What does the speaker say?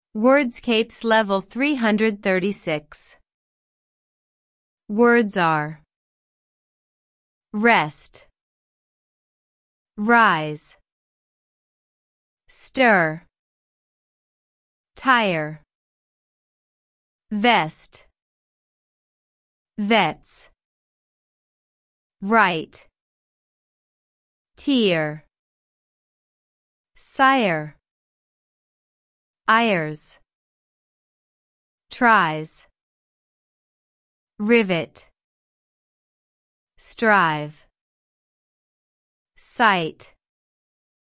Wordscapes Level 336. Words are rest, rise, stir, tire, vest, vets, right, tear, sire, ires, tries, rivet, strive, sight,